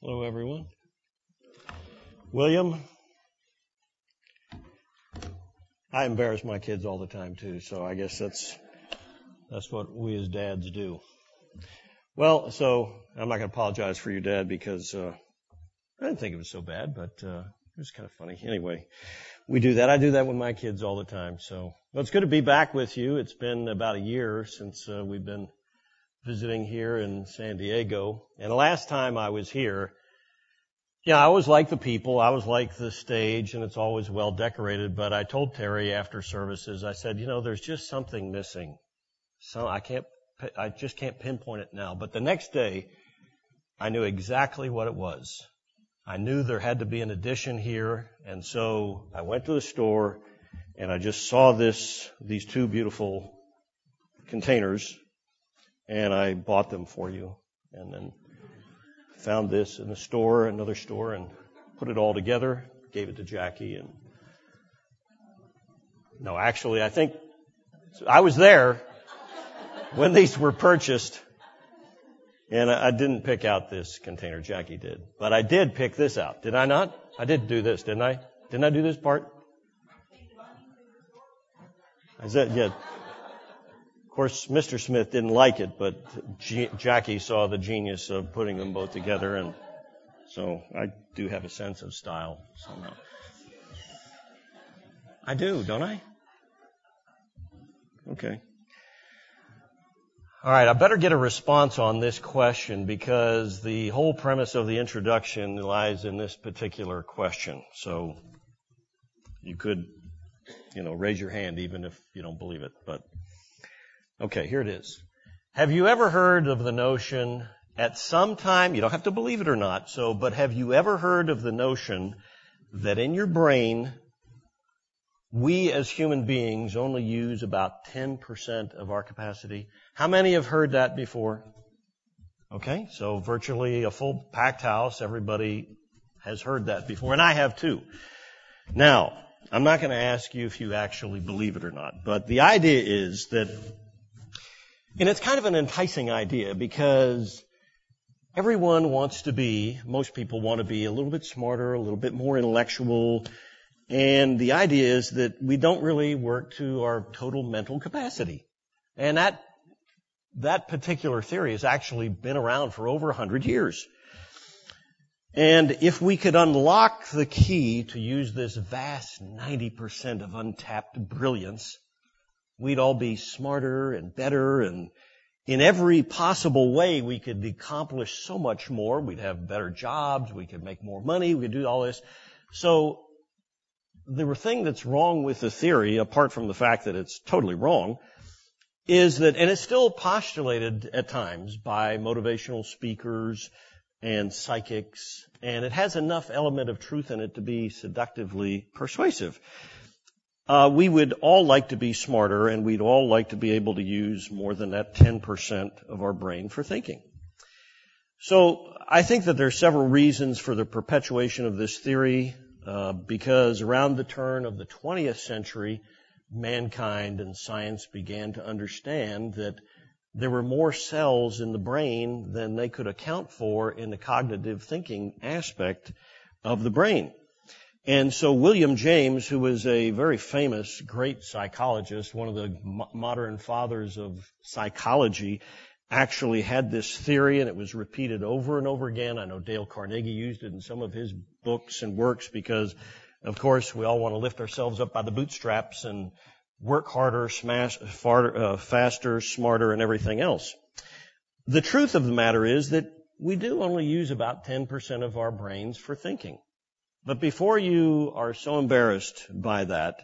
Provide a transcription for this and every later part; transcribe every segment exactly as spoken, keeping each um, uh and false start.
Hello, everyone. William, I embarrass my kids all the time, too, so I guess that's that's what we as dads do. Well, so I'm not going to apologize for you, Dad, because uh, I didn't think it was so bad, but uh, it was kind of funny. Anyway, we do that. I do that with my kids all the time. So well, it's good to be back with you. It's been about a year since uh, we've been visiting here in San Diego. And the last time I was here, yeah, I always like the people. I always like the stage, and it's always well decorated. But I told Terry after services, I said, you know, there's just something missing. So I can't, I just can't pinpoint it now. But the next day, I knew exactly what it was. I knew there had to be an addition here, and so I went to the store, and I just saw this, these two beautiful containers, and I bought them for you, and then found this in the store, another store, and put it all together, gave it to Jackie, and no, actually, I think I was there when these were purchased, and I didn't pick out this container. Jackie did. But I did pick this out. Did I not? I did do this, didn't I? Didn't I do this part? I said, yeah. Of course, Mister Smith didn't like it, but G- Jackie saw the genius of putting them both together, and so I do have a sense of style somehow. I do, don't I? Okay. All right, I better get a response on this question because the whole premise of the introduction lies in this particular question. So you could, you know, raise your hand even if you don't believe it. But okay, here it is. Have you ever heard of the notion at some time, you don't have to believe it or not, so, but have you ever heard of the notion that in your brain, we as human beings only use about ten percent of our capacity? How many have heard that before? Okay, so virtually a full packed house, everybody has heard that before, and I have too. Now, I'm not going to ask you if you actually believe it or not, but the idea is that, and it's kind of an enticing idea because everyone wants to be, most people want to be a little bit smarter, a little bit more intellectual. And the idea is that we don't really work to our total mental capacity. And that that particular theory has actually been around for over one hundred years. And if we could unlock the key to use this vast ninety percent of untapped brilliance, we'd all be smarter and better, and in every possible way we could accomplish so much more. We'd have better jobs, we could make more money, we could do all this. So the thing that's wrong with the theory, apart from the fact that it's totally wrong, is that, and it's still postulated at times by motivational speakers and psychics, and it has enough element of truth in it to be seductively persuasive. Uh, we would all like to be smarter, and we'd all like to be able to use more than that ten percent of our brain for thinking. So I think that there are several reasons for the perpetuation of this theory. Uh, because around the turn of the twentieth century, mankind and science began to understand that there were more cells in the brain than they could account for in the cognitive thinking aspect of the brain. And so William James, who was a very famous, great psychologist, one of the mo- modern fathers of psychology, actually had this theory, and it was repeated over and over again. I know Dale Carnegie used it in some of his books and works because, of course, we all want to lift ourselves up by the bootstraps and work harder, smash, far, uh, faster, smarter, and everything else. The truth of the matter is that we do only use about ten percent of our brains for thinking. But before you are so embarrassed by that,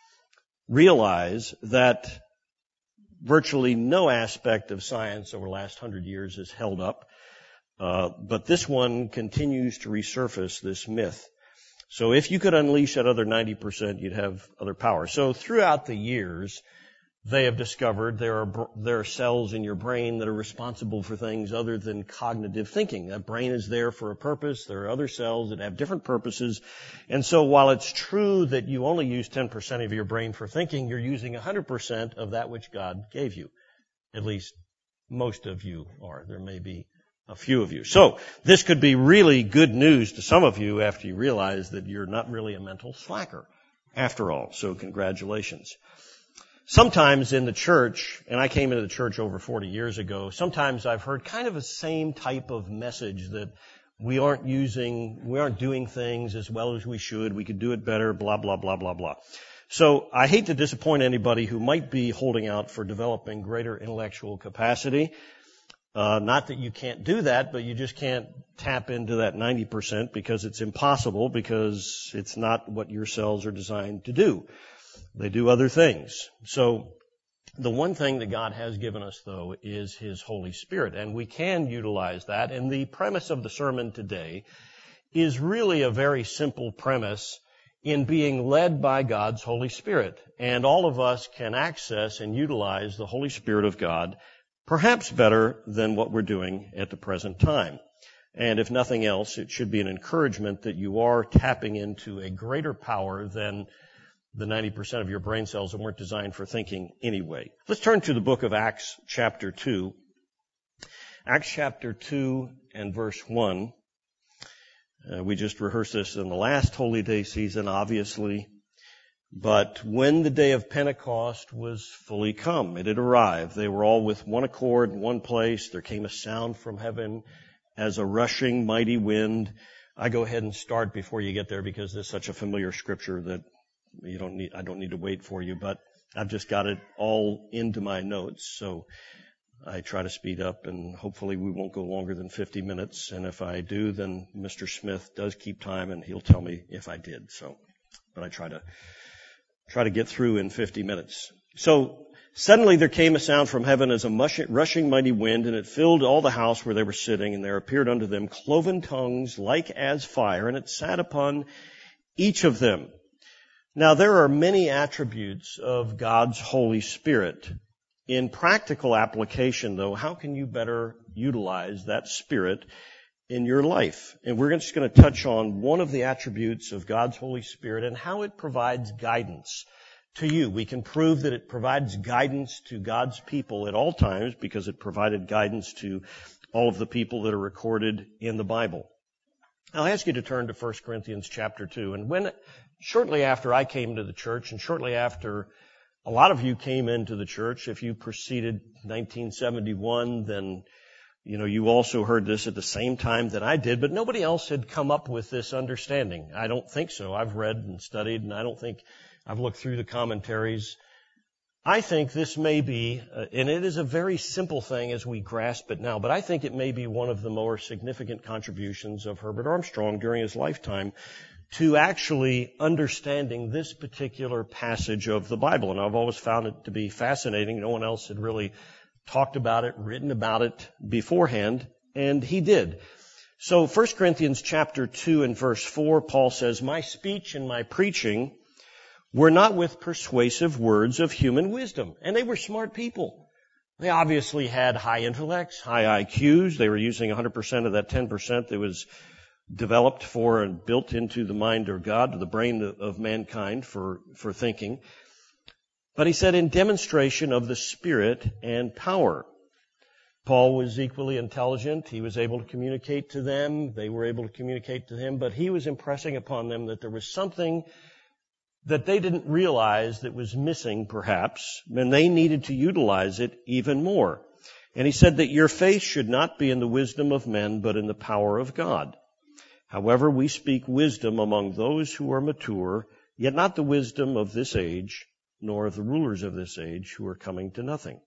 realize that virtually no aspect of science over the last hundred years is held up, uh, but this one continues to resurface this myth. So if you could unleash that other ninety percent, you'd have other power. So throughout the years, they have discovered there are there are cells in your brain that are responsible for things other than cognitive thinking. That brain is there for a purpose. There are other cells that have different purposes. And so while it's true that you only use ten percent of your brain for thinking, you're using one hundred percent of that which God gave you. At least most of you are. There may be A few of you. So this could be really good news to some of you after you realize that you're not really a mental slacker after all. So congratulations. Sometimes in the church, and I came into the church over forty years ago, sometimes I've heard kind of the same type of message that we aren't using, we aren't doing things as well as we should, we could do it better, blah, blah, blah, blah, blah. So I hate to disappoint anybody who might be holding out for developing greater intellectual capacity. Uh, not that you can't do that, but you just can't tap into that ninety percent because it's impossible, because it's not what your cells are designed to do. They do other things. So the one thing that God has given us, though, is His Holy Spirit, and we can utilize that. And the premise of the sermon today is really a very simple premise in being led by God's Holy Spirit. And all of us can access and utilize the Holy Spirit of God perhaps better than what we're doing at the present time. And if nothing else, it should be an encouragement that you are tapping into a greater power than the ninety percent of your brain cells that weren't designed for thinking anyway. Let's turn to the book of Acts chapter two. Acts chapter two and verse one. Uh, we just rehearsed this in the last Holy Day season, obviously. But when the day of Pentecost was fully come, it had arrived. They were all with one accord in one place. There came a sound from heaven as a rushing mighty wind. I go ahead and start before you get there because there's such a familiar scripture that you don't need, I don't need to wait for you, but I've just got it all into my notes. So I try to speed up, and hopefully we won't go longer than fifty minutes. And if I do, then Mister Smith does keep time and he'll tell me if I did. So, but I try to Try to get through in fifty minutes. So suddenly there came a sound from heaven as a rushing mighty wind, and it filled all the house where they were sitting, and there appeared unto them cloven tongues like as fire, and it sat upon each of them. Now there are many attributes of God's Holy Spirit. In practical application, though, how can you better utilize that Spirit in your life? And we're just going to touch on one of the attributes of God's Holy Spirit and how it provides guidance to you. We can prove that it provides guidance to God's people at all times because it provided guidance to all of the people that are recorded in the Bible. I'll ask you to turn to First Corinthians chapter two. And when, shortly after I came to the church, and shortly after a lot of you came into the church, if you preceded nineteen seventy-one, then you know, you also heard this at the same time that I did, but nobody else had come up with this understanding. I don't think so. I've read and studied, and I don't think I've looked through the commentaries. I think this may be, uh, and it is a very simple thing as we grasp it now, but I think it may be one of the more significant contributions of Herbert Armstrong during his lifetime to actually understanding this particular passage of the Bible. And I've always found it to be fascinating. No one else had really talked about it, written about it beforehand, and he did. So First Corinthians chapter two and verse four, Paul says, "My speech and my preaching were not with persuasive words of human wisdom." And they were smart people. They obviously had high intellects, high I Qs. They were using one hundred percent of that ten percent that was developed for and built into the mind of God, the brain of mankind for, for thinking. But he said, in demonstration of the Spirit and power. Paul was equally intelligent. He was able to communicate to them. They were able to communicate to him. But he was impressing upon them that there was something that they didn't realize that was missing, perhaps, and they needed to utilize it even more. And he said that your faith should not be in the wisdom of men, but in the power of God. However, we speak wisdom among those who are mature, yet not the wisdom of this age, nor of the rulers of this age who are coming to nothing.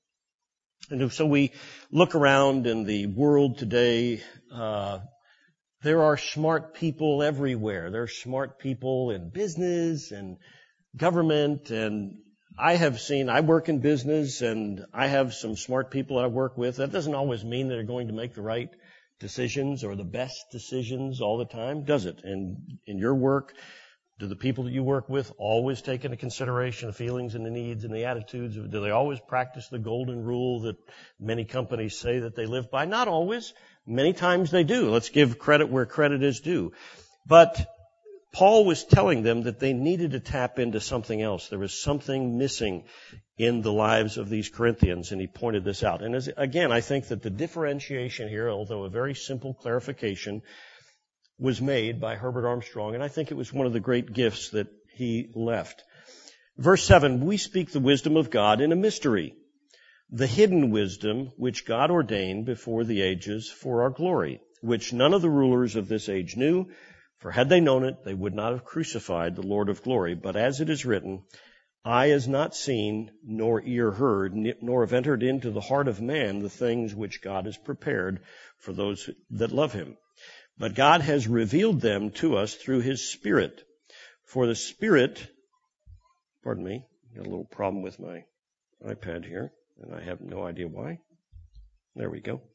And so we look around in the world today, uh, there are smart people everywhere. There are smart people in business and government, and I have seen, I work in business, and I have some smart people I work with. That doesn't always mean that they're going to make the right decisions or the best decisions all the time, does it? And in your work, do the people that you work with always take into consideration the feelings and the needs and the attitudes? Do they always practice the golden rule that many companies say that they live by? Not always. Many times they do. Let's give credit where credit is due. But Paul was telling them that they needed to tap into something else. There was something missing in the lives of these Corinthians, and he pointed this out. And as, again, I think that the differentiation here, although a very simple clarification, was made by Herbert Armstrong, and I think it was one of the great gifts that he left. Verse seven, we speak the wisdom of God in a mystery, the hidden wisdom which God ordained before the ages for our glory, which none of the rulers of this age knew, for had they known it, they would not have crucified the Lord of glory. But as it is written, eye has not seen, nor ear heard, nor have entered into the heart of man the things which God has prepared for those that love him. But God has revealed them to us through his Spirit. For the Spirit, pardon me, got a little problem with my iPad here, and I have no idea why. There we go.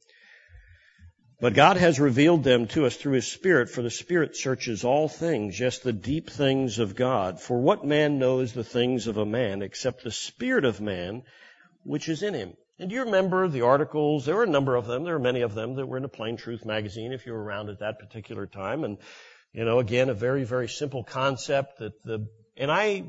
But God has revealed them to us through his Spirit, for the Spirit searches all things, yes, the deep things of God. For what man knows the things of a man except the Spirit of man which is in him? And do you remember the articles? There were a number of them. There were many of them that were in a Plain Truth magazine if you were around at that particular time. And, you know, again, a very, very simple concept that the, and I,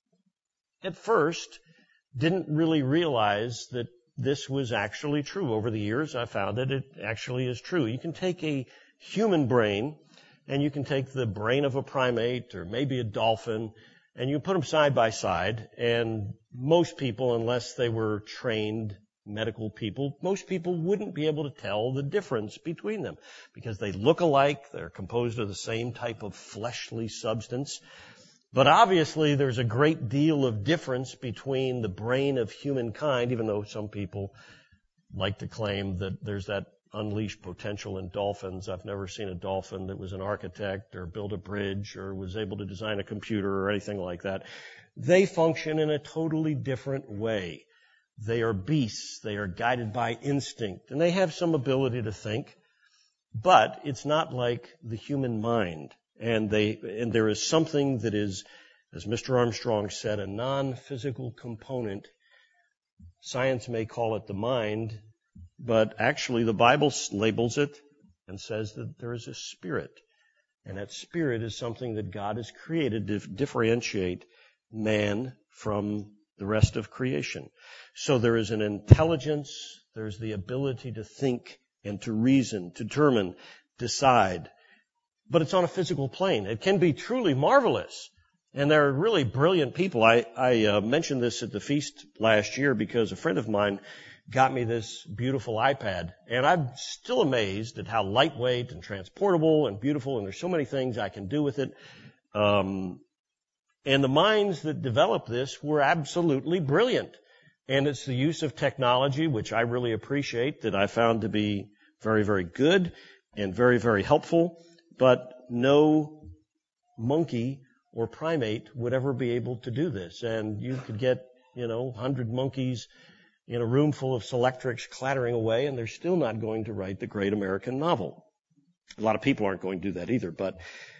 at first, didn't really realize that this was actually true. Over the years, I found that it actually is true. You can take a human brain and you can take the brain of a primate or maybe a dolphin and you put them side by side, and most people, unless they were trained medical people, most people wouldn't be able to tell the difference between them because they look alike. They're composed of the same type of fleshly substance. But obviously there's a great deal of difference between the brain of humankind, even though some people like to claim that there's that unleashed potential in dolphins. I've never seen a dolphin that was an architect or built a bridge or was able to design a computer or anything like that. They function in a totally different way. They are beasts. They are guided by instinct, and they have some ability to think, but it's not like the human mind. And they, and there is something that is, as Mister Armstrong said, a non-physical component. Science may call it the mind, but actually the Bible labels it and says that there is a spirit. And that spirit is something that God has created to differentiate man from the rest of creation. So there is an intelligence, there's the ability to think and to reason, to determine, decide. But it's on a physical plane. It can be truly marvelous. And there are really brilliant people. I, I uh, mentioned this at the feast last year because a friend of mine got me this beautiful iPad. And I'm still amazed at how lightweight and transportable and beautiful, and there's so many things I can do with it. Um, and the minds that developed this were absolutely brilliant. And it's the use of technology, which I really appreciate, that I found to be very, very good and very, very helpful. But no monkey or primate would ever be able to do this. And you could get, you know, one hundred monkeys in a room full of Selectrics clattering away, and they're still not going to write the great American novel. A lot of people aren't going to do that either, but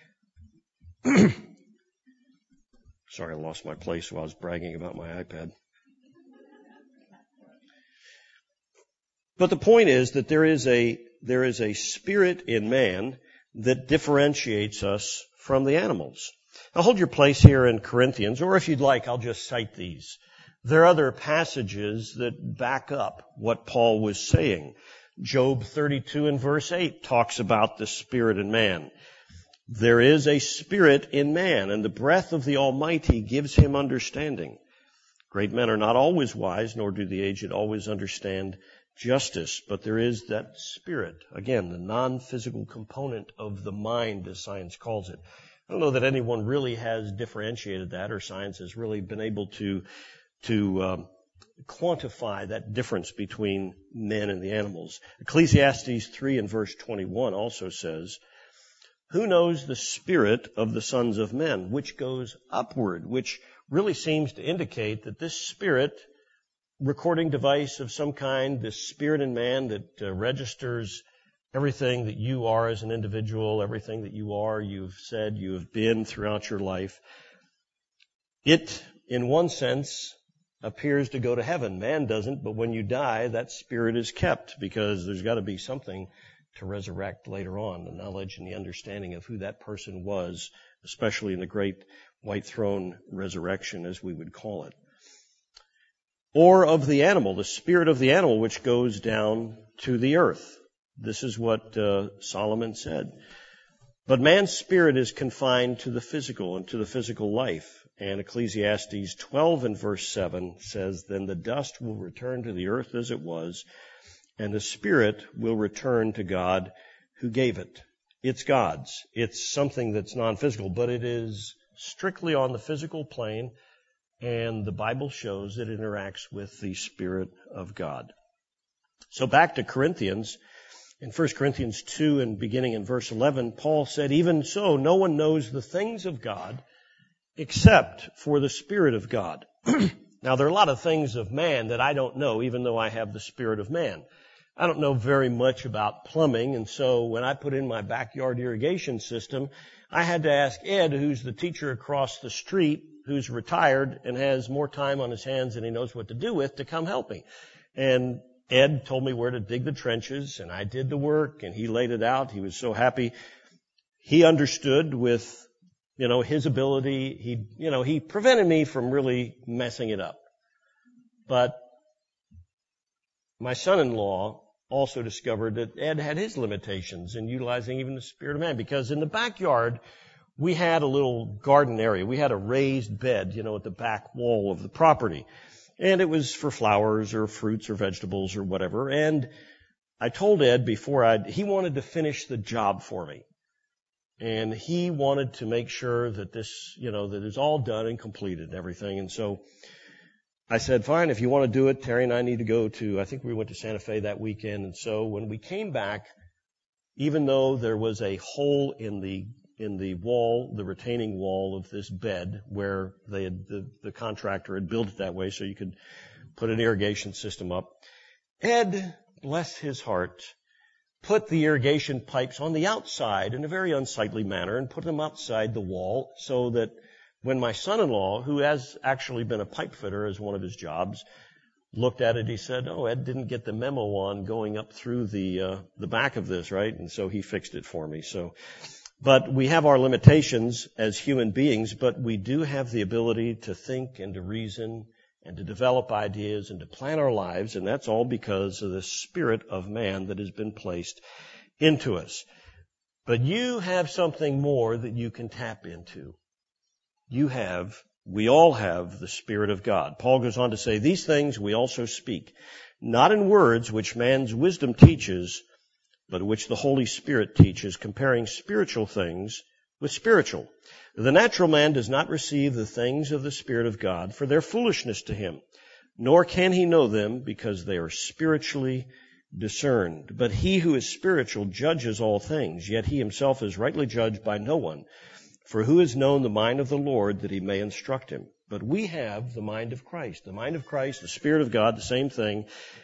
sorry, I lost my place while I was bragging about my iPad. But the point is that there is a there is a spirit in man that differentiates us from the animals. Now hold your place here in Corinthians, or if you'd like, I'll just cite these. There are other passages that back up what Paul was saying. Job thirty-two and verse eight talks about the spirit in man. There is a spirit in man, and the breath of the Almighty gives him understanding. Great men are not always wise, nor do the aged always understand justice, but there is that spirit, again, the non-physical component of the mind, as science calls it. I don't know that anyone really has differentiated that, or science has really been able to to um, quantify that difference between men and the animals. Ecclesiastes three and verse twenty-one also says, "Who knows the spirit of the sons of men, which goes upward," which really seems to indicate that this spirit, recording device of some kind, this spirit in man that uh, registers everything that you are as an individual, everything that you are, you've said, you have been throughout your life. It, in one sense, appears to go to heaven. Man doesn't, but when you die, that spirit is kept because there's got to be something to resurrect later on, the knowledge and the understanding of who that person was, especially in the great white throne resurrection, as we would call it. Or of the animal, the spirit of the animal which goes down to the earth. This is what uh, Solomon said. But man's spirit is confined to the physical and to the physical life. And Ecclesiastes twelve and verse seven says, "Then the dust will return to the earth as it was, and the spirit will return to God who gave it." It's God's. It's something that's non-physical, but it is strictly on the physical plane, and the Bible shows it interacts with the Spirit of God. So back to Corinthians. In First Corinthians two and beginning in verse eleven, Paul said, "Even so, no one knows the things of God except for the Spirit of God." Now, there are a lot of things of man that I don't know, even though I have the Spirit of man. I don't know very much about plumbing, and so when I put in my backyard irrigation system, I had to ask Ed, who's the teacher across the street, who's retired and has more time on his hands than he knows what to do with, to come help me. And Ed told me where to dig the trenches, and I did the work, and he laid it out. He was so happy. He understood with, you know, his ability. He, you know, he prevented me from really messing it up. But my son-in-law also discovered that Ed had his limitations in utilizing even the Spirit of man, because in the backyard, we had a little garden area. We had a raised bed, you know, at the back wall of the property. And it was for flowers or fruits or vegetables or whatever. And I told Ed before I'd, he wanted to finish the job for me. And he wanted to make sure that this, you know, that it's all done and completed and everything. And so I said, fine, if you want to do it, Terry and I need to go to, I think we went to Santa Fe that weekend. And so when we came back, even though there was a hole in the in the wall, the retaining wall of this bed where they had, the, the contractor had built it that way so you could put an irrigation system up. Ed, bless his heart, put the irrigation pipes on the outside in a very unsightly manner and put them outside the wall so that when my son-in-law, who has actually been a pipe fitter as one of his jobs, looked at it, he said, "Oh, Ed didn't get the memo on going up through the, uh, the back of this, right?" And so he fixed it for me. So, but we have our limitations as human beings, but we do have the ability to think and to reason and to develop ideas and to plan our lives, and that's all because of the spirit of man that has been placed into us. But you have something more that you can tap into. You have, we all have the Spirit of God. Paul goes on to say, "These things we also speak, not in words which man's wisdom teaches, but which the Holy Spirit teaches, comparing spiritual things with spiritual. The natural man does not receive the things of the Spirit of God, for they're foolishness to him, nor can he know them, because they are spiritually discerned. But he who is spiritual judges all things, yet he himself is rightly judged by no one. For who has known the mind of the Lord that he may instruct him?" But we have the mind of Christ. The mind of Christ, the Spirit of God, the same thing.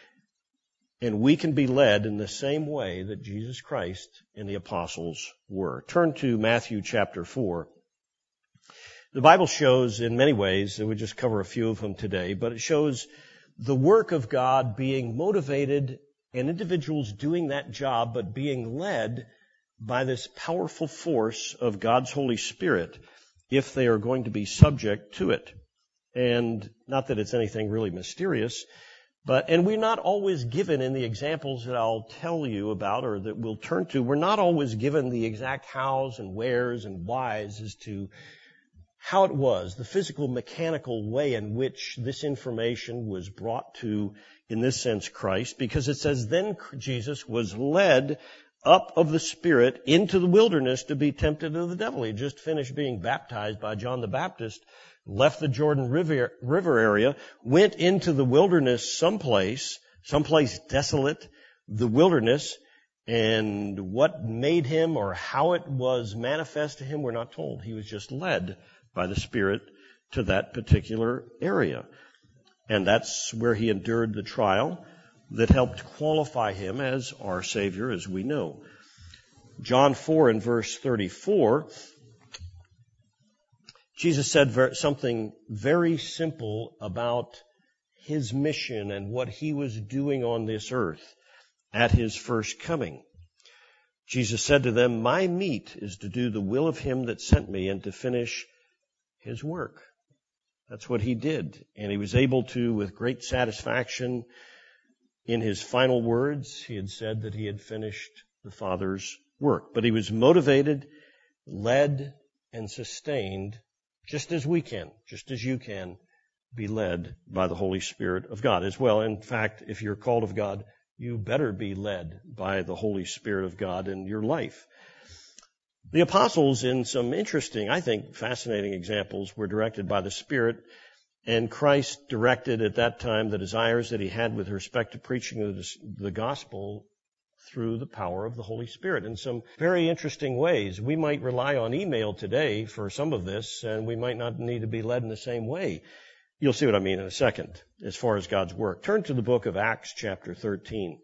And we can be led in the same way that Jesus Christ and the apostles were. Turn to Matthew chapter four. The Bible shows in many ways, and we just cover a few of them today, but it shows the work of God being motivated and individuals doing that job, but being led by this powerful force of God's Holy Spirit if they are going to be subject to it. And not that it's anything really mysterious, but, and we're not always given in the examples that I'll tell you about or that we'll turn to, we're not always given the exact hows and wheres and whys as to how it was, the physical, mechanical way in which this information was brought to, in this sense, Christ, because it says, "Then Jesus was led up of the Spirit into the wilderness to be tempted of the devil." He just finished being baptized by John the Baptist, left the Jordan River, river area, went into the wilderness someplace, someplace desolate, the wilderness, and what made him or how it was manifest to him, we're not told. He was just led by the Spirit to that particular area. And that's where he endured the trial that helped qualify him as our Savior, as we know. John four and verse thirty-four, Jesus said something very simple about his mission and what he was doing on this earth at his first coming. Jesus said to them, "My meat is to do the will of him that sent me and to finish his work." That's what he did. And he was able to, with great satisfaction, in his final words, he had said that he had finished the Father's work. But he was motivated, led, and sustained just as we can, just as you can be led by the Holy Spirit of God as well. In fact, if you're called of God, you better be led by the Holy Spirit of God in your life. The apostles, in some interesting, I think, fascinating examples, were directed by the Spirit, and Christ directed at that time the desires that he had with respect to preaching of the gospel through the power of the Holy Spirit in some very interesting ways. We might rely on email today for some of this, and we might not need to be led in the same way. You'll see what I mean in a second as far as God's work. Turn to the book of Acts chapter thirteen.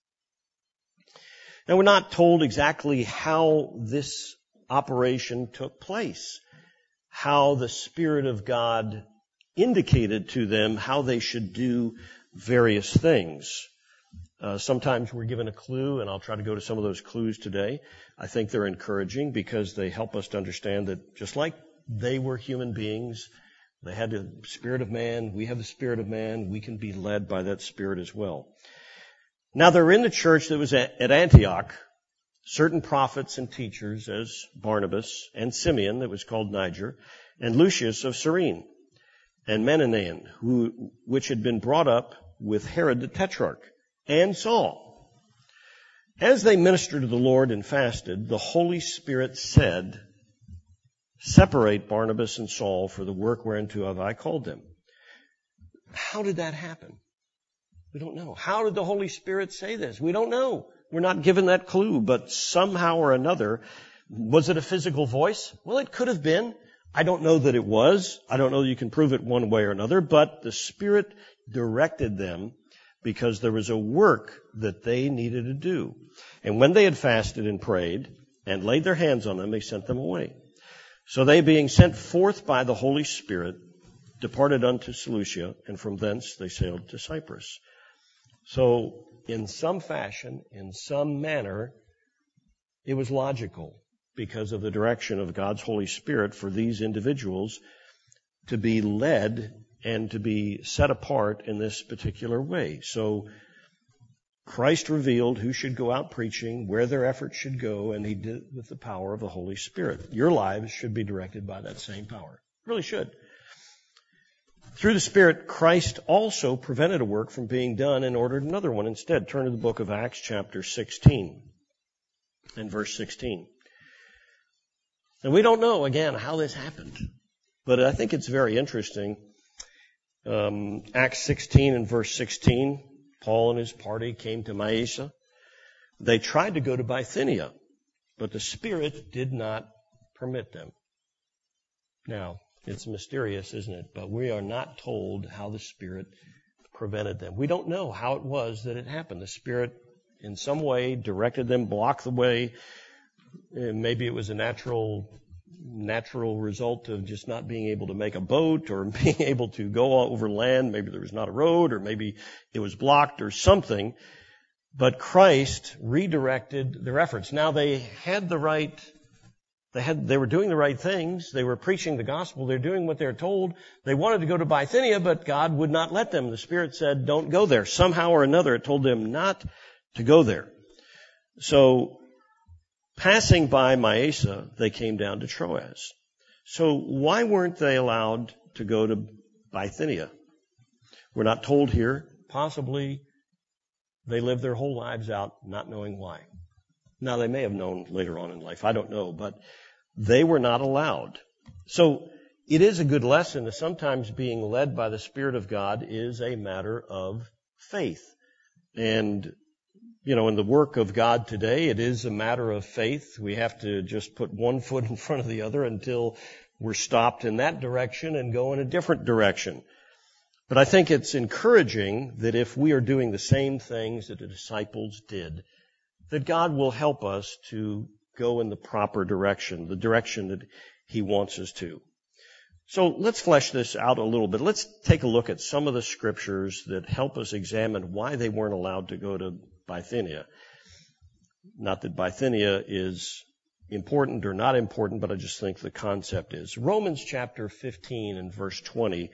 Now, we're not told exactly how this operation took place, how the Spirit of God indicated to them how they should do various things. Uh, sometimes we're given a clue, and I'll try to go to some of those clues today. I think they're encouraging because they help us to understand that just like they were human beings, they had the spirit of man, we have the spirit of man, we can be led by that spirit as well. Now, there were in the church that was at, at Antioch certain prophets and teachers as Barnabas and Simeon, that was called Niger, and Lucius of Cyrene, and Manaen, who, which had been brought up with Herod the Tetrarch, and Saul. As they ministered to the Lord and fasted, the Holy Spirit said, "Separate Barnabas and Saul for the work whereunto have I called them." How did that happen? We don't know. How did the Holy Spirit say this? We don't know. We're not given that clue, but somehow or another, was it a physical voice? Well, it could have been. I don't know that it was. I don't know that you can prove it one way or another, but the Spirit directed them because there was a work that they needed to do. And when they had fasted and prayed and laid their hands on them, they sent them away. So they, being sent forth by the Holy Spirit, departed unto Seleucia, and from thence they sailed to Cyprus. So in some fashion, in some manner, it was logical because of the direction of God's Holy Spirit for these individuals to be led and to be set apart in this particular way. So Christ revealed who should go out preaching, where their efforts should go, and he did it with the power of the Holy Spirit. Your lives should be directed by that same power. Really should. Through the Spirit, Christ also prevented a work from being done and ordered another one instead. Turn to the book of Acts chapter sixteen and verse sixteen. And we don't know, again, how this happened, but I think it's very interesting. Um, Acts sixteen and verse sixteen, Paul and his party came to Mysia. They tried to go to Bithynia, but the Spirit did not permit them. Now, it's mysterious, isn't it? But we are not told how the Spirit prevented them. We don't know how it was that it happened. The Spirit, in some way, directed them, blocked the way. Maybe it was a natural natural result of just not being able to make a boat or being able to go over land. Maybe there was not a road, or maybe it was blocked or something. But Christ redirected their efforts. Now they had the right, they had, they were doing the right things. They were preaching the gospel. They're doing what they're told. They wanted to go to Bithynia, but God would not let them. The Spirit said, don't go there. Somehow or another, it told them not to go there. So, passing by Mysia, they came down to Troas. So why weren't they allowed to go to Bithynia? We're not told here. Possibly they lived their whole lives out not knowing why. Now, they may have known later on in life. I don't know. But they were not allowed. So it is a good lesson that sometimes being led by the Spirit of God is a matter of faith. And You know, in the work of God today, it is a matter of faith. We have to just put one foot in front of the other until we're stopped in that direction and go in a different direction. But I think it's encouraging that if we are doing the same things that the disciples did, that God will help us to go in the proper direction, the direction that He wants us to. So let's flesh this out a little bit. Let's take a look at some of the scriptures that help us examine why they weren't allowed to go to Bithynia. Not that Bithynia is important or not important, but I just think the concept is. Romans chapter fifteen and verse twenty,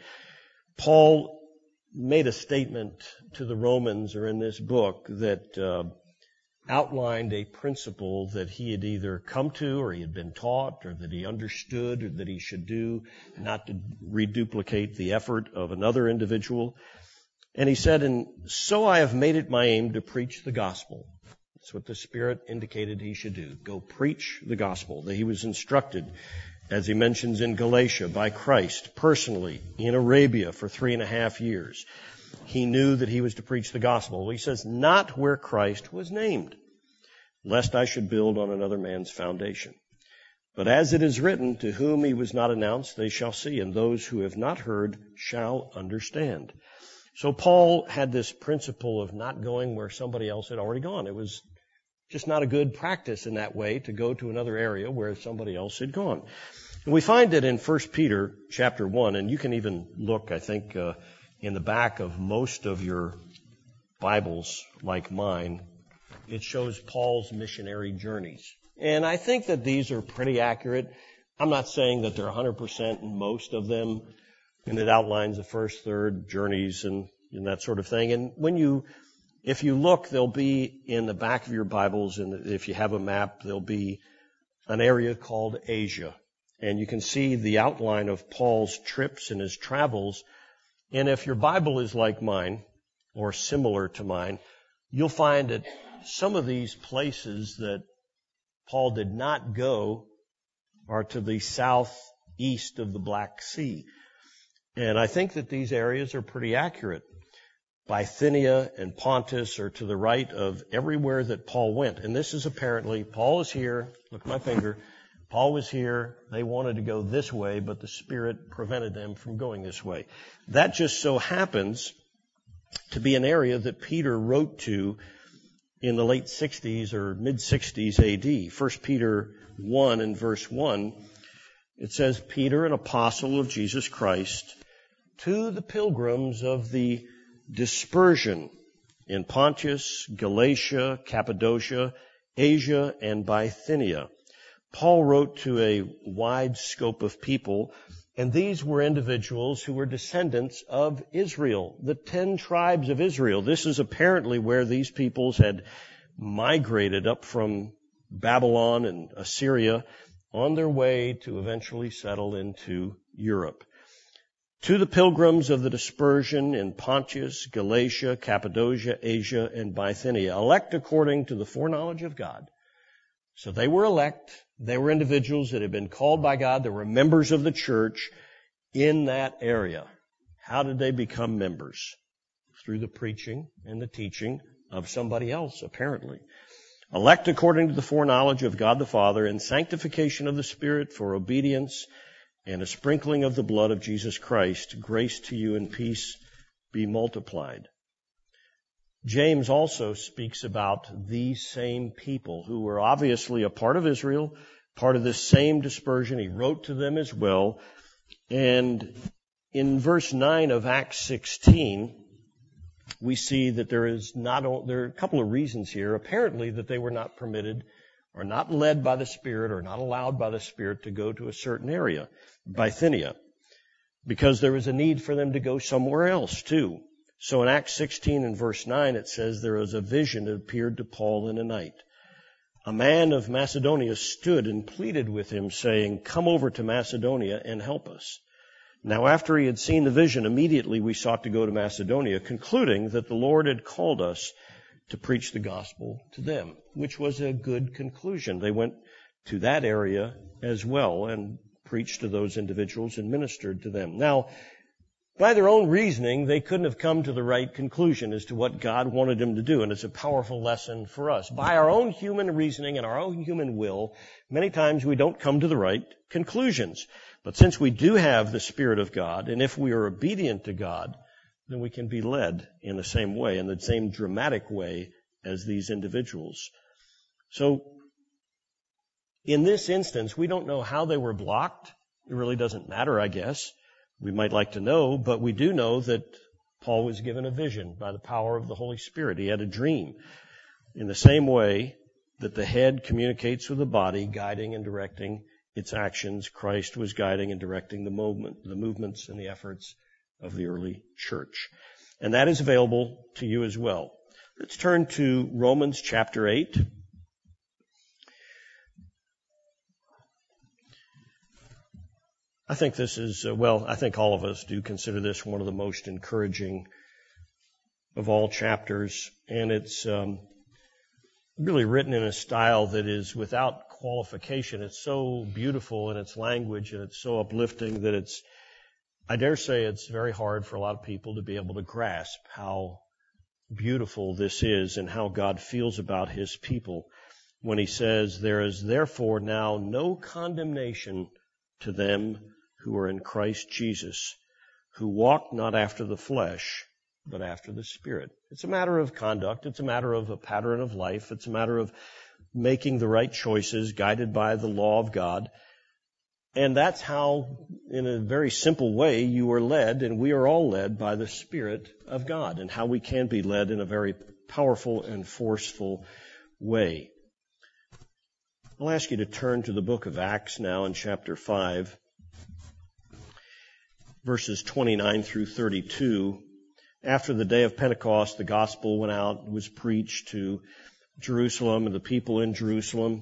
Paul made a statement to the Romans, or in this book, that uh, outlined a principle that he had either come to, or he had been taught, or that he understood, or that he should do, not to reduplicate the effort of another individual. And he said, and so I have made it my aim to preach the gospel. That's what the Spirit indicated he should do. Go preach the gospel. That he was instructed, as he mentions in Galatia, by Christ personally in Arabia for three and a half years. He knew that he was to preach the gospel. He says, not where Christ was named, lest I should build on another man's foundation. But as it is written, to whom he was not announced, they shall see, and those who have not heard shall understand. So Paul had this principle of not going where somebody else had already gone. It was just not a good practice in that way to go to another area where somebody else had gone. And we find it in First Peter chapter one, and you can even look, I think, uh, in the back of most of your Bibles, like mine, it shows Paul's missionary journeys. And I think that these are pretty accurate. I'm not saying that they're one hundred percent in most of them, and it outlines the first, third journeys and, and that sort of thing. And when you If you look, there'll be in the back of your Bibles, and if you have a map, there'll be an area called Asia. And you can see the outline of Paul's trips and his travels. And if your Bible is like mine, or similar to mine, you'll find that some of these places that Paul did not go are to the southeast of the Black Sea. And I think that these areas are pretty accurate. Bithynia and Pontus are to the right of everywhere that Paul went. And this is apparently, Paul is here, look at my finger, Paul was here, they wanted to go this way, but the Spirit prevented them from going this way. That just so happens to be an area that Peter wrote to in the late sixties or mid-sixties A D. First Peter one and verse one, it says, Peter, an apostle of Jesus Christ, to the pilgrims of the dispersion in Pontus, Galatia, Cappadocia, Asia, and Bithynia. Paul wrote to a wide scope of people, and these were individuals who were descendants of Israel, the ten tribes of Israel. This is apparently where these peoples had migrated up from Babylon and Assyria on their way to eventually settle into Europe. To the pilgrims of the dispersion in Pontus, Galatia, Cappadocia, Asia, and Bithynia, elect according to the foreknowledge of God. So they were elect. They were individuals that had been called by God. They were members of the church in that area. How did they become members? Through the preaching and the teaching of somebody else, apparently. Elect according to the foreknowledge of God the Father, and sanctification of the Spirit for obedience and a sprinkling of the blood of Jesus Christ, grace to you and peace be multiplied. James also speaks about these same people who were obviously a part of Israel, part of this same dispersion. He wrote to them as well. And in verse nine of Acts sixteen, we see that there is not, there are a couple of reasons here, apparently that they were not permitted or not led by the Spirit or not allowed by the Spirit to go to a certain area, Bithynia, because there was a need for them to go somewhere else too. So in Acts sixteen and verse nine, it says there was a vision that appeared to Paul in the night. A man of Macedonia stood and pleaded with him, saying, come over to Macedonia and help us. Now after he had seen the vision, immediately we sought to go to Macedonia, concluding that the Lord had called us to preach the gospel to them, which was a good conclusion. They went to that area as well and preached to those individuals and ministered to them. Now, by their own reasoning, they couldn't have come to the right conclusion as to what God wanted them to do, and it's a powerful lesson for us. By our own human reasoning and our own human will, many times we don't come to the right conclusions. But since we do have the Spirit of God, and if we are obedient to God, then we can be led in the same way, in the same dramatic way as these individuals. So, in this instance, we don't know how they were blocked. It really doesn't matter, I guess. We might like to know, but we do know that Paul was given a vision by the power of the Holy Spirit. He had a dream. In the same way, that the head communicates with the body, guiding and directing its actions. Christ was guiding and directing the movement, the movements and the efforts of the early church. And that is available to you as well. Let's turn to Romans chapter eight. I think this is, uh, well, I think all of us do consider this one of the most encouraging of all chapters. And it's um, really written in a style that is without qualification. It's so beautiful in its language and it's so uplifting that it's, I dare say it's very hard for a lot of people to be able to grasp how beautiful this is and how God feels about his people when he says, "There is therefore now no condemnation to them who are in Christ Jesus, who walk not after the flesh, but after the Spirit." It's a matter of conduct. It's a matter of a pattern of life. It's a matter of making the right choices, guided by the law of God. And that's how, in a very simple way, you are led, and we are all led by the Spirit of God, and how we can be led in a very powerful and forceful way. I'll ask you to turn to the book of Acts now in chapter five. Verses twenty-nine through thirty-two. After the day of Pentecost, the gospel went out, was preached to Jerusalem and the people in Jerusalem.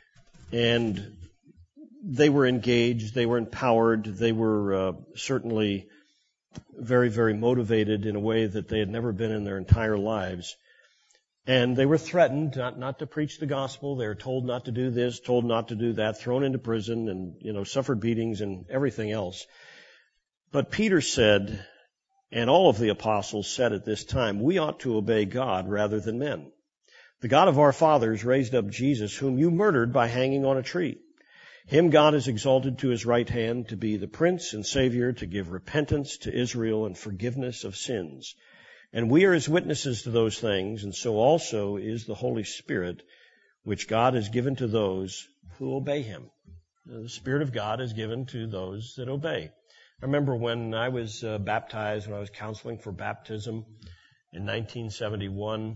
And they were engaged, they were empowered, they were uh, certainly very, very motivated in a way that they had never been in their entire lives. And they were threatened not, not to preach the gospel. They were told not to do this, told not to do that, thrown into prison and, you know, suffered beatings and everything else. But Peter said, and all of the apostles said at this time, "We ought to obey God rather than men. The God of our fathers raised up Jesus, whom you murdered by hanging on a tree. Him God has exalted to his right hand to be the Prince and Savior, to give repentance to Israel and forgiveness of sins. And we are his witnesses to those things, and so also is the Holy Spirit, which God has given to those who obey him." The Spirit of God is given to those that obey. I remember when I was uh, baptized, when I was counseling for baptism in nineteen seventy-one,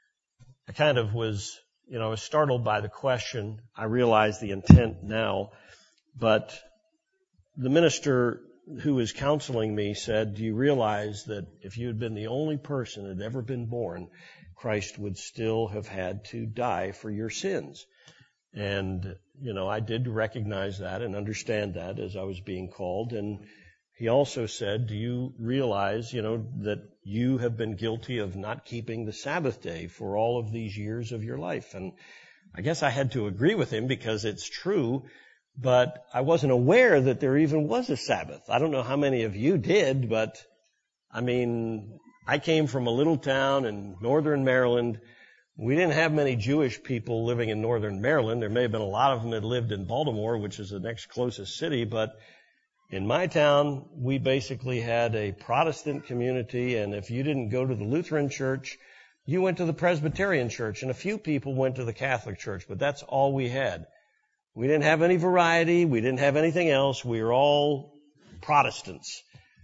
I kind of was, you know, I was startled by the question. I realize the intent now, but the minister who was counseling me said, "Do you realize that if you had been the only person that had ever been born, Christ would still have had to die for your sins?" And, you know, I did recognize that and understand that as I was being called. And he also said, "Do you realize, you know, that you have been guilty of not keeping the Sabbath day for all of these years of your life?" And I guess I had to agree with him because it's true, but I wasn't aware that there even was a Sabbath. I don't know how many of you did, but I mean, I came from a little town in northern Maryland. We didn't have many Jewish people living in northern Maryland. There may have been a lot of them that lived in Baltimore, which is the next closest city, but in my town, we basically had a Protestant community, and if you didn't go to the Lutheran church, you went to the Presbyterian church, and a few people went to the Catholic church, but that's all we had. We didn't have any variety. We didn't have anything else. We were all Protestants.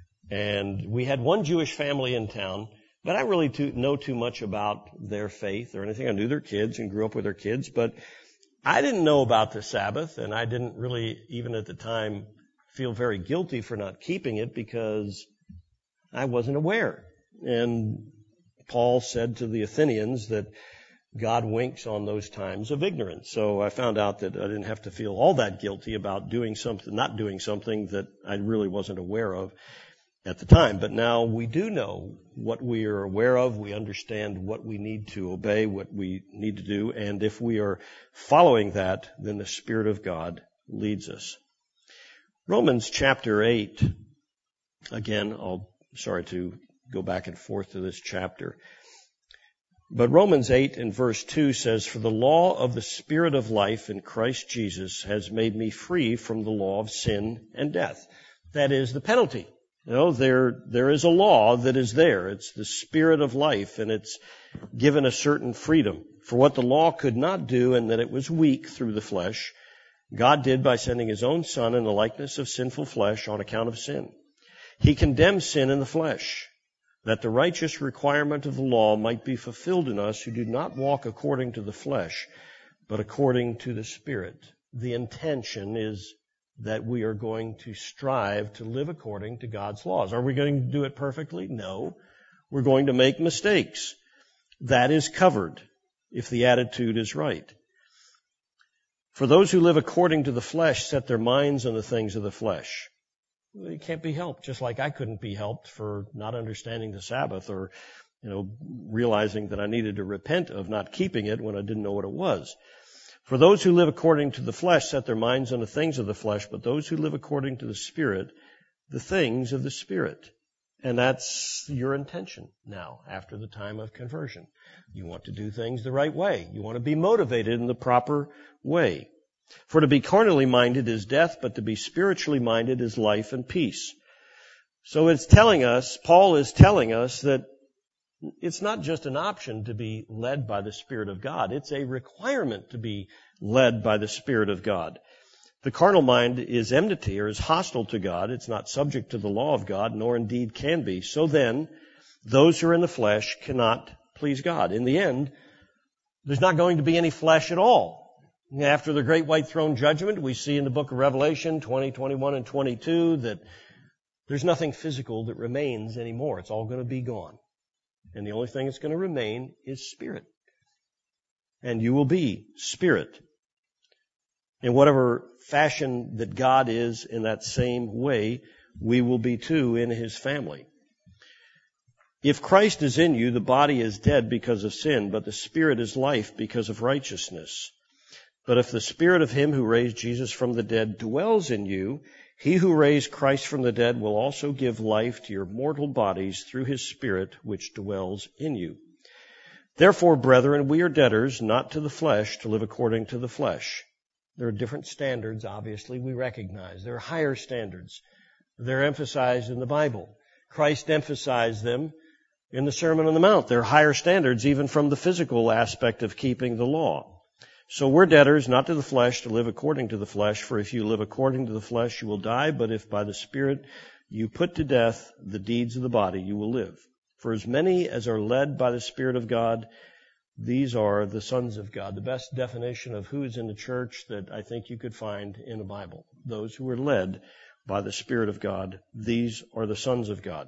And we had one Jewish family in town, but I really too, know too much about their faith or anything. I knew their kids and grew up with their kids, but I didn't know about the Sabbath, and I didn't really, even at the time, feel very guilty for not keeping it because I wasn't aware. And Paul said to the Athenians that God winks on those times of ignorance. So I found out that I didn't have to feel all that guilty about doing something, not doing something that I really wasn't aware of at the time. But now we do know what we are aware of. We understand what we need to obey, what we need to do. And if we are following that, then the Spirit of God leads us. Romans chapter eight, again, I'll, sorry to go back and forth to this chapter. But Romans eight and verse two says, "For the law of the Spirit of life in Christ Jesus has made me free from the law of sin and death." That is the penalty. You know, there, there is a law that is there. It's the Spirit of life, and it's given a certain freedom. For what the law could not do, and that it was weak through the flesh, God did by sending his own Son in the likeness of sinful flesh on account of sin. He condemned sin in the flesh, that the righteous requirement of the law might be fulfilled in us who do not walk according to the flesh, but according to the Spirit. The intention is that we are going to strive to live according to God's laws. Are we going to do it perfectly? No. We're going to make mistakes. That is covered if the attitude is right. For those who live according to the flesh set their minds on the things of the flesh. It can't be helped, just like I couldn't be helped for not understanding the Sabbath or, you know, realizing that I needed to repent of not keeping it when I didn't know what it was. For those who live according to the flesh set their minds on the things of the flesh, but those who live according to the Spirit, the things of the Spirit. And that's your intention now, after the time of conversion. You want to do things the right way. You want to be motivated in the proper way. For to be carnally minded is death, but to be spiritually minded is life and peace. So it's telling us, Paul is telling us that it's not just an option to be led by the Spirit of God. It's a requirement to be led by the Spirit of God. The carnal mind is enmity or is hostile to God. It's not subject to the law of God, nor indeed can be. So then, those who are in the flesh cannot please God. In the end, there's not going to be any flesh at all. After the great white throne judgment, we see in the book of Revelation twenty, twenty-one, and twenty-two that there's nothing physical that remains anymore. It's all going to be gone. And the only thing that's going to remain is spirit. And you will be spirit. In whatever fashion that God is, in that same way, we will be too in His family. If Christ is in you, the body is dead because of sin, but the Spirit is life because of righteousness. But if the Spirit of Him who raised Jesus from the dead dwells in you, He who raised Christ from the dead will also give life to your mortal bodies through His Spirit which dwells in you. Therefore, brethren, we are debtors, not to the flesh, to live according to the flesh. There are different standards, obviously, we recognize. There are higher standards. They're emphasized in the Bible. Christ emphasized them in the Sermon on the Mount. There are higher standards even from the physical aspect of keeping the law. So we're debtors, not to the flesh, to live according to the flesh. For if you live according to the flesh, you will die. But if by the Spirit you put to death the deeds of the body, you will live. For as many as are led by the Spirit of God, these are the sons of God. The best definition of who is in the church that I think you could find in the Bible. Those who are led by the Spirit of God, these are the sons of God.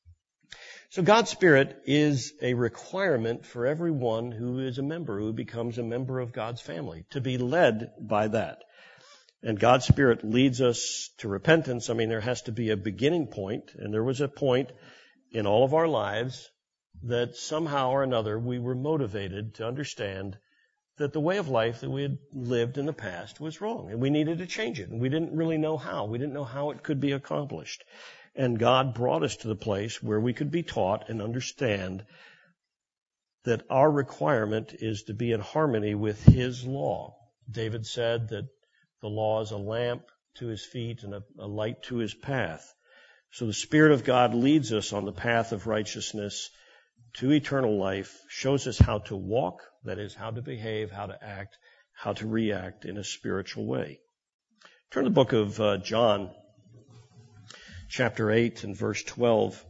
So God's Spirit is a requirement for everyone who is a member, who becomes a member of God's family, to be led by that. And God's Spirit leads us to repentance. I mean, there has to be a beginning point, and there was a point in all of our lives that somehow or another we were motivated to understand that the way of life that we had lived in the past was wrong, and we needed to change it. And we didn't really know how. We didn't know how it could be accomplished. And God brought us to the place where we could be taught and understand that our requirement is to be in harmony with His law. David said that the law is a lamp to his feet and a, a light to his path. So the Spirit of God leads us on the path of righteousness to eternal life, shows us how to walk, that is, how to behave, how to act, how to react in a spiritual way. Turn to the book of uh, John, chapter eight and verse twelve.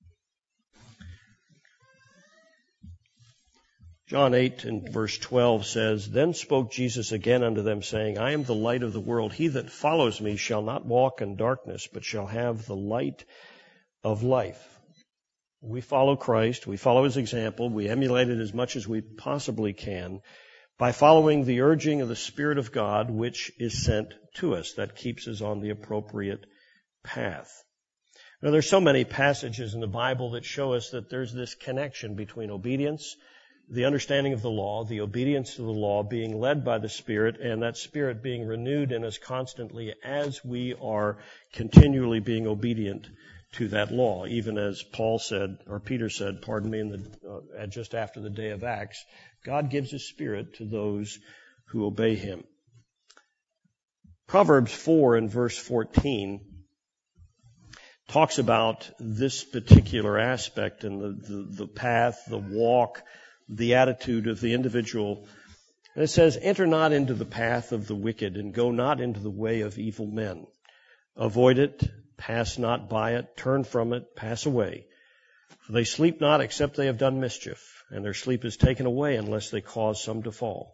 John eight and verse twelve says, Then spoke Jesus again unto them, saying, I am the light of the world. He that follows me shall not walk in darkness, but shall have the light of life. We follow Christ. We follow His example. We emulate it as much as we possibly can by following the urging of the Spirit of God, which is sent to us. That keeps us on the appropriate path. Now, there's so many passages in the Bible that show us that there's this connection between obedience, the understanding of the law, the obedience to the law, being led by the Spirit, and that Spirit being renewed in us constantly as we are continually being obedient to that law, even as Paul said, or Peter said, pardon me, in the, uh, just after the day of Acts, God gives His Spirit to those who obey Him. Proverbs four and verse fourteen talks about this particular aspect and the, the, the path, the walk, the attitude of the individual. And it says, Enter not into the path of the wicked, and go not into the way of evil men. Avoid it, pass not by it, turn from it, pass away. For they sleep not except they have done mischief, and their sleep is taken away unless they cause some to fall.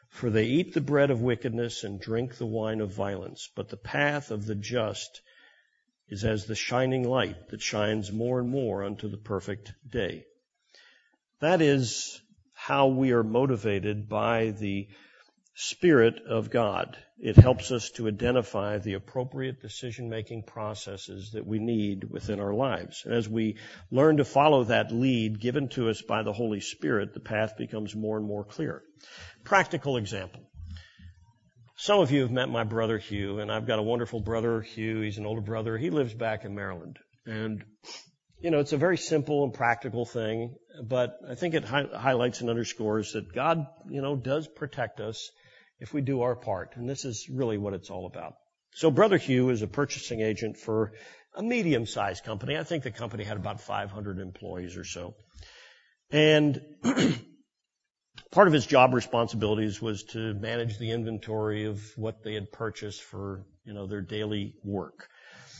For they eat the bread of wickedness and drink the wine of violence. But the path of the just is as the shining light that shines more and more unto the perfect day. That is how we are motivated by the Spirit of God. It helps us to identify the appropriate decision-making processes that we need within our lives. And as we learn to follow that lead given to us by the Holy Spirit, the path becomes more and more clear. Practical example. Some of you have met my brother Hugh, and I've got a wonderful brother, Hugh. He's an older brother. He lives back in Maryland. And, you know, it's a very simple and practical thing, but I think it hi- highlights and underscores that God, you know, does protect us if we do our part. And this is really what it's all about. So Brother Hugh is a purchasing agent for a medium-sized company. I think the company had about five hundred employees or so. And part of his job responsibilities was to manage the inventory of what they had purchased for, you know, their daily work.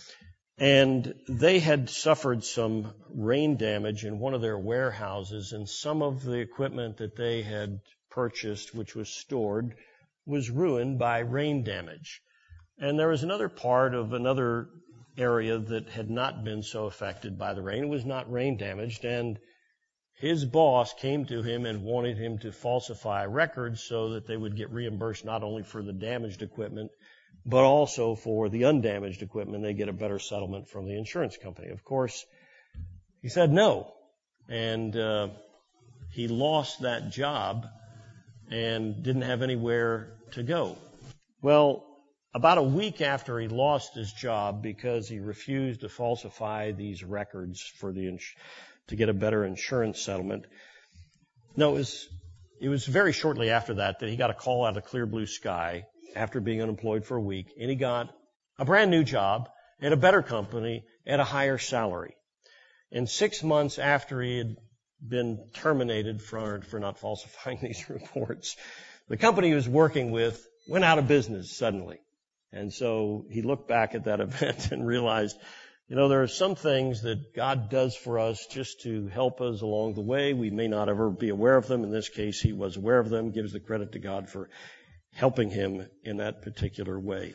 And they had suffered some rain damage in one of their warehouses, and some of the equipment that they had purchased, which was stored, was ruined by rain damage. And there was another part of another area that had not been so affected by the rain. It was not rain damaged, and his boss came to him and wanted him to falsify records so that they would get reimbursed not only for the damaged equipment, but also for the undamaged equipment. They get a better settlement from the insurance company. Of course, he said no, and uh, he lost that job and didn't have anywhere to go. Well, about a week after he lost his job because he refused to falsify these records for the ins- to get a better insurance settlement. No, it was, it was very shortly after that that he got a call out of clear blue sky after being unemployed for a week, and he got a brand new job at a better company at a higher salary. And six months after he had been terminated for, for not falsifying these reports, the company he was working with went out of business suddenly. And so he looked back at that event and realized, you know, there are some things that God does for us just to help us along the way. We may not ever be aware of them. In this case, he was aware of them, gives the credit to God for helping him in that particular way.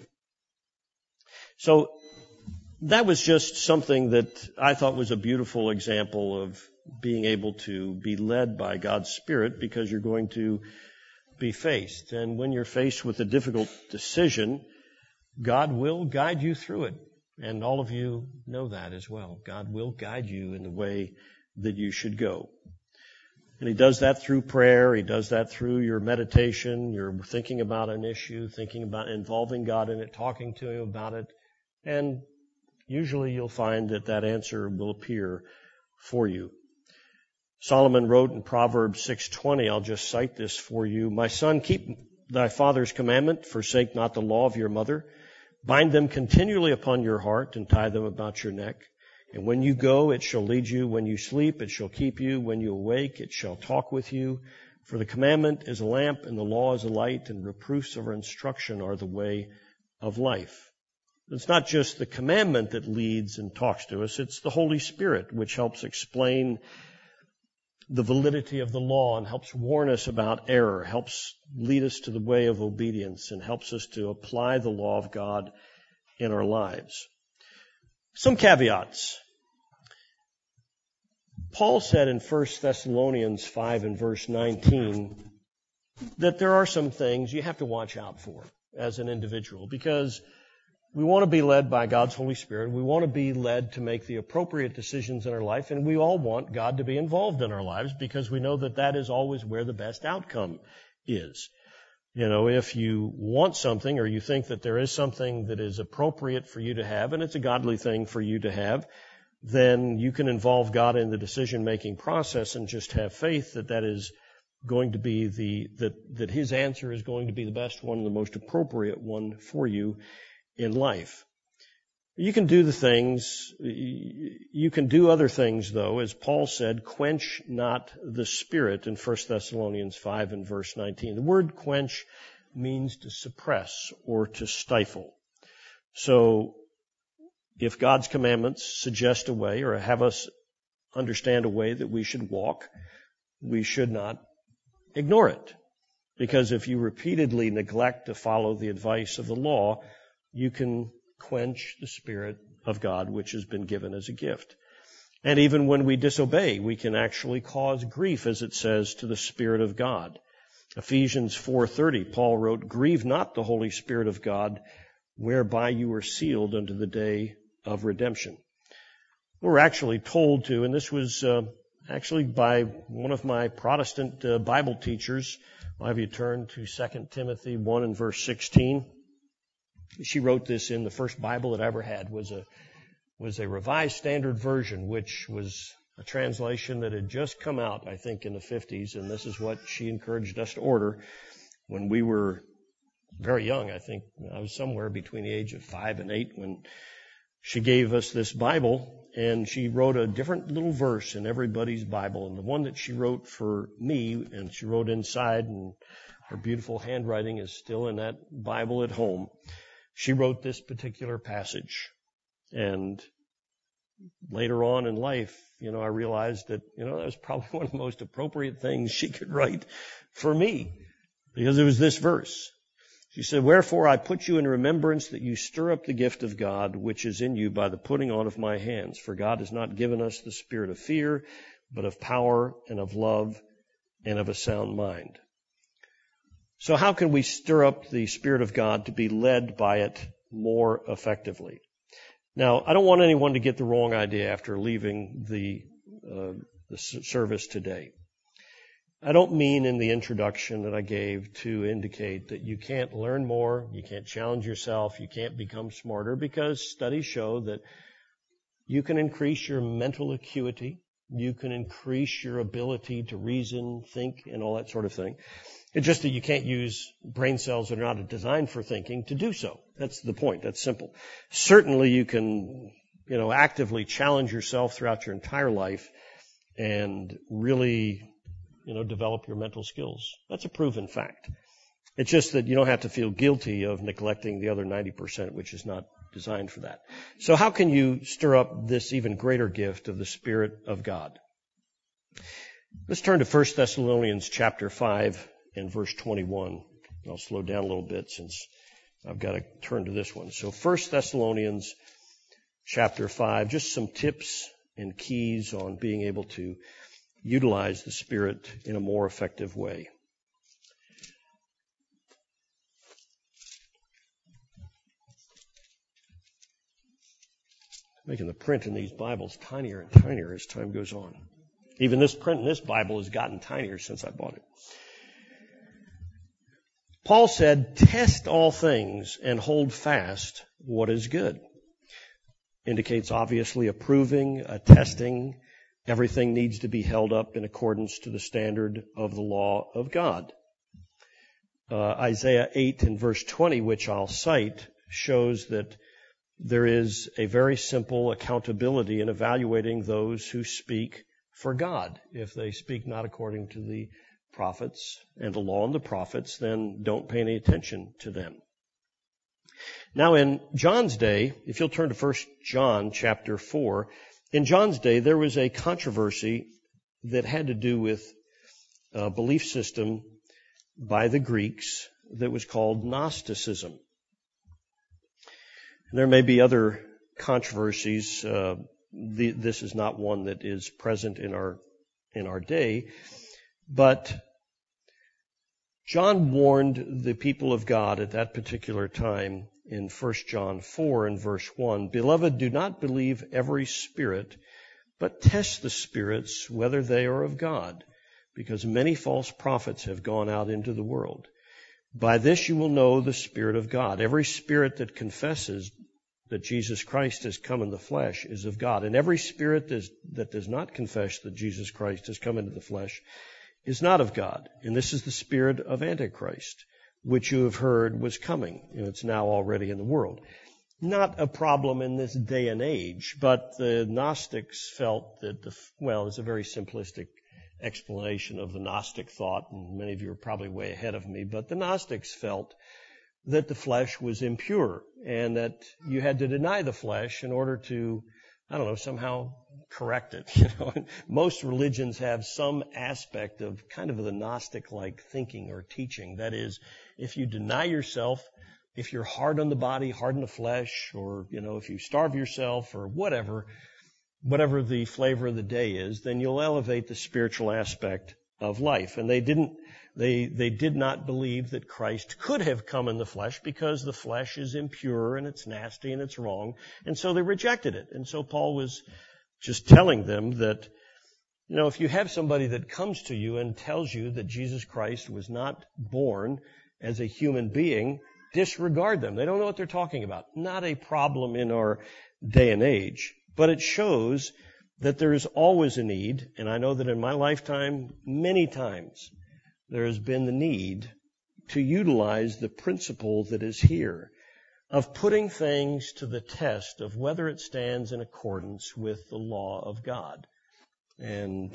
So that was just something that I thought was a beautiful example of being able to be led by God's Spirit, because you're going to be faced. And when you're faced with a difficult decision, God will guide you through it. And all of you know that as well. God will guide you in the way that you should go. And he does that through prayer. He does that through your meditation. You're thinking about an issue, thinking about involving God in it, talking to him about it. And usually you'll find that that answer will appear for you. Solomon wrote in Proverbs six twenty, I'll just cite this for you. My son, keep thy father's commandment, forsake not the law of your mother. Bind them continually upon your heart and tie them about your neck. And when you go, it shall lead you. When you sleep, it shall keep you. When you awake, it shall talk with you. For the commandment is a lamp and the law is a light, and reproofs of instruction are the way of life. It's not just the commandment that leads and talks to us. It's the Holy Spirit which helps explain the validity of the law and helps warn us about error, helps lead us to the way of obedience, and helps us to apply the law of God in our lives. Some caveats. Paul said in First Thessalonians five and verse nineteen that there are some things you have to watch out for as an individual, because we want to be led by God's Holy Spirit. We want to be led to make the appropriate decisions in our life, and we all want God to be involved in our lives because we know that that is always where the best outcome is. You know, if you want something or you think that there is something that is appropriate for you to have, and it's a godly thing for you to have, then you can involve God in the decision-making process and just have faith that that is going to be the, that, that his answer is going to be the best one, the most appropriate one for you in life. You can do the things, you can do other things though, as Paul said, quench not the spirit in First Thessalonians five and verse nineteen. The word quench means to suppress or to stifle. So if God's commandments suggest a way or have us understand a way that we should walk, we should not ignore it. Because if you repeatedly neglect to follow the advice of the law, you can quench the Spirit of God, which has been given as a gift. And even when we disobey, we can actually cause grief, as it says, to the Spirit of God. Ephesians four thirty, Paul wrote, "Grieve not the Holy Spirit of God, whereby you were sealed unto the day of redemption." We're actually told to, and this was uh, actually by one of my Protestant uh, Bible teachers. I'll have you turn to Second Timothy one and verse sixteen. She wrote this in the first Bible that I ever had, was a was a Revised Standard Version, which was a translation that had just come out, I think, in the fifties, and this is what she encouraged us to order when we were very young. I think I was somewhere between the age of five and eight when she gave us this Bible, and she wrote a different little verse in everybody's Bible, and the one that she wrote for me, and she wrote inside, and her beautiful handwriting is still in that Bible at home. She wrote this particular passage, and later on in life, you know, I realized that, you know, that was probably one of the most appropriate things she could write for me, because it was this verse. She said, "Wherefore I put you in remembrance that you stir up the gift of God, which is in you by the putting on of my hands. For God has not given us the spirit of fear, but of power and of love and of a sound mind." So how can we stir up the Spirit of God to be led by it more effectively? Now, I don't want anyone to get the wrong idea after leaving the, uh, the service today. I don't mean in the introduction that I gave to indicate that you can't learn more, you can't challenge yourself, you can't become smarter, because studies show that you can increase your mental acuity, you can increase your ability to reason, think, and all that sort of thing. It's just that you can't use brain cells that are not designed for thinking to do so. That's the point. That's simple. Certainly you can, you know, actively challenge yourself throughout your entire life and really, you know, develop your mental skills. That's a proven fact. It's just that you don't have to feel guilty of neglecting the other ninety percent, which is not designed for that. So how can you stir up this even greater gift of the Spirit of God? Let's turn to First Thessalonians chapter five and verse twenty-one. I'll slow down a little bit since I've got to turn to this one. So First Thessalonians chapter five, just some tips and keys on being able to utilize the Spirit in a more effective way. Making the print in these Bibles tinier and tinier as time goes on. Even this print in this Bible has gotten tinier since I bought it. Paul said, "Test all things and hold fast what is good." Indicates obviously a proving, a testing. Everything needs to be held up in accordance to the standard of the law of God. Uh, Isaiah eight and verse twenty, which I'll cite, shows that there is a very simple accountability in evaluating those who speak for God. If they speak not according to the prophets and the law and the prophets, then don't pay any attention to them. Now in John's day, if you'll turn to First John chapter four, in John's day there was a controversy that had to do with a belief system by the Greeks that was called Gnosticism. There may be other controversies. Uh, the, this is not one that is present in our in our day, but John warned the people of God at that particular time in First John four and verse one, "Beloved, do not believe every spirit, but test the spirits whether they are of God, because many false prophets have gone out into the world. By this you will know the Spirit of God. Every spirit that confesses that Jesus Christ has come in the flesh is of God. And every spirit that does not confess that Jesus Christ has come into the flesh is not of God. And this is the spirit of Antichrist, which you have heard was coming. And it's now already in the world." Not a problem in this day and age, but the Gnostics felt that, the, well, it's a very simplistic explanation of the Gnostic thought, and many of you are probably way ahead of me, but the Gnostics felt that the flesh was impure and that you had to deny the flesh in order to, I don't know, somehow correct it. You know, most religions have some aspect of kind of the Gnostic-like thinking or teaching. That is, if you deny yourself, if you're hard on the body, hard on the flesh, or, you know, if you starve yourself or whatever, whatever the flavor of the day is, then you'll elevate the spiritual aspect of life. And they didn't, they, they did not believe that Christ could have come in the flesh because the flesh is impure and it's nasty and it's wrong. And so they rejected it. And so Paul was just telling them that, you know, if you have somebody that comes to you and tells you that Jesus Christ was not born as a human being, disregard them. They don't know what they're talking about. Not a problem in our day and age, but it shows that there is always a need, and I know that in my lifetime, many times, there has been the need to utilize the principle that is here of putting things to the test of whether it stands in accordance with the law of God. And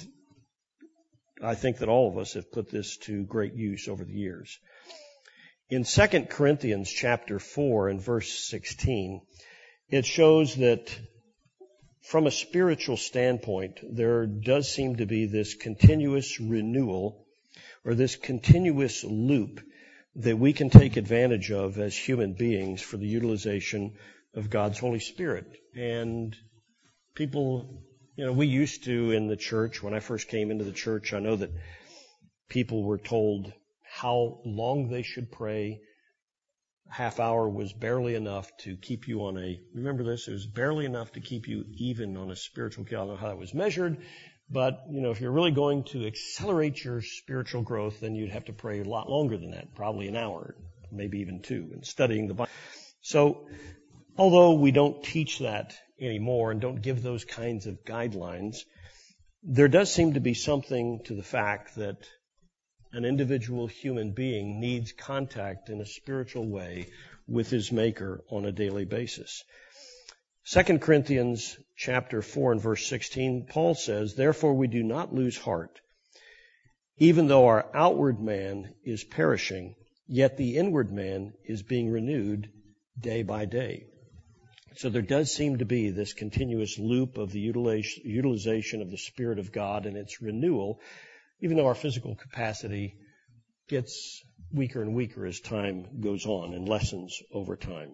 I think that all of us have put this to great use over the years. In Second Corinthians chapter four and verse sixteen, it shows that from a spiritual standpoint, there does seem to be this continuous renewal or this continuous loop that we can take advantage of as human beings for the utilization of God's Holy Spirit. And people, you know, we used to in the church, when I first came into the church, I know that people were told how long they should pray. A half hour was barely enough to keep you on a, remember this, it was barely enough to keep you even on a spiritual scale. I don't know how that was measured, but, you know, if you're really going to accelerate your spiritual growth, then you'd have to pray a lot longer than that, probably an hour, maybe even two, and studying the Bible. So, although we don't teach that anymore and don't give those kinds of guidelines, there does seem to be something to the fact that an individual human being needs contact in a spiritual way with his Maker on a daily basis. Second Corinthians chapter four and verse sixteen, Paul says, "Therefore we do not lose heart. Even though our outward man is perishing, yet the inward man is being renewed day by day." So there does seem to be this continuous loop of the utilization of the Spirit of God and its renewal, even though our physical capacity gets weaker and weaker as time goes on and lessens over time.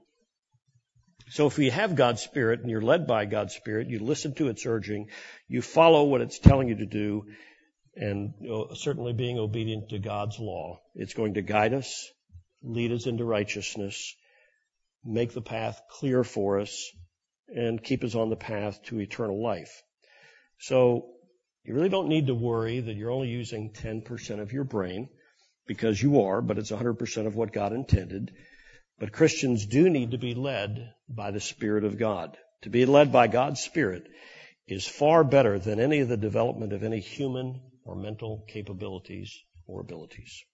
So if you have God's Spirit and you're led by God's Spirit, you listen to its urging, you follow what it's telling you to do, and you know, certainly being obedient to God's law, it's going to guide us, lead us into righteousness, make the path clear for us, and keep us on the path to eternal life. So you really don't need to worry that you're only using ten percent of your brain, because you are, but it's one hundred percent of what God intended. But Christians do need to be led by the Spirit of God. To be led by God's Spirit is far better than any of the development of any human or mental capabilities or abilities.